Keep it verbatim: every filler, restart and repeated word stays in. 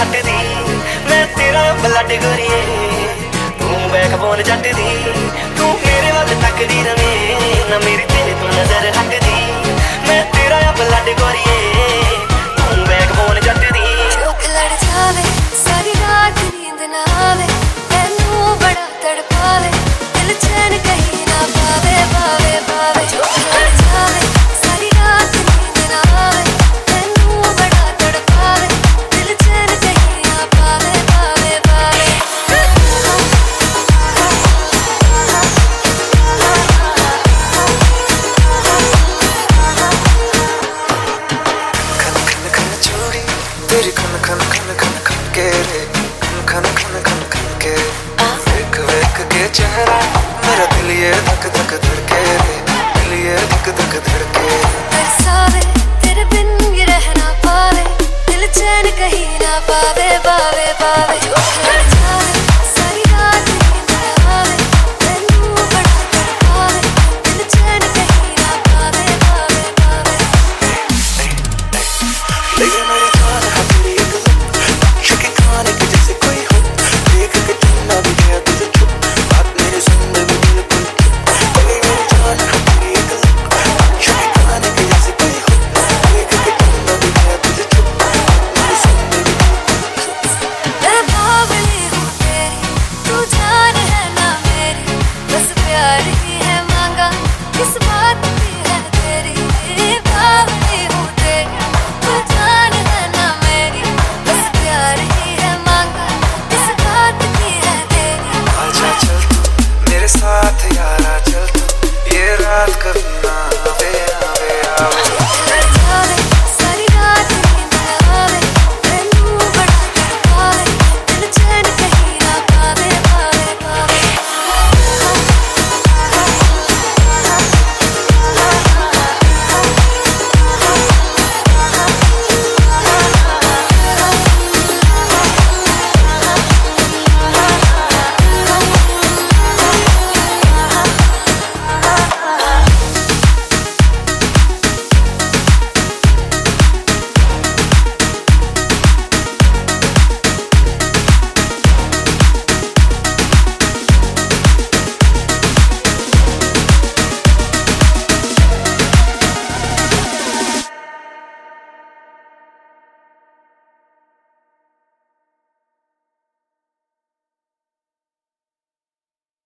हट दी, मैं तेरा ब्लड गोरिए, तू बैकबोन जट दी, तू मेरे वाल तकदी रवे, ना मेरी तेरे तो नजर हट दी, मैं तेरा ब्लड गोरिए, तू बैकबोन जट दी। चौक लड़ जावे सारी रात नींद ना आवे, तैनू बड़ा तड़पावे, दिल चैन कहीं ना पावे पावे पावे। चौक लड़ जावे सारी रात नींद ना आवे, तैनू बड़ा तड़पावे, दिल चैन कहीं ना पावे पावे पावे। खन खन खन चूड़ी तेरी खन खन खन खन खन के रे, खन खन खन खन के देख देख के चेहरा मेरा दिल ये धक धक धड़के रे, दिल ये धक धक धड़के। तरसावे तेरे बिन ये रह ना पावे, दिल चैन कहीं ना पावे पावे पावे। चौक लड़ जावे सारी रात नींद ना आवे, तैनू बड़ा तड़पावे, दिल चैन कहीं ना पावे पावे पावे। लेकिन मेरी जान है तेरी एक लुक, नक्शे के खाने के जैसे कोई हो, देख के चुनना भी गया तुझे छुप, बात मेरे सुन में भी बिल्कुल चुप। लेकिन मेरी जान है तेरी एक लुक, नक्शे के खाने के जैसे कोई हो, देख के चुनना भी गया तुझे छुप, बात मेरे सुन में भी बिल्कुल चुप। मैं बावली हूँ तेरी, तू जान है ना मेरी, बस प्यार ही है मांगा, किस बात की है तेरी। बावली हूँ तेरी, तू जान है ना मेरी, बस प्यार ही है मांगा, किस बात की है तेरी। आजा चल तू मेरे साथ यारा, चल तू ये रात कभी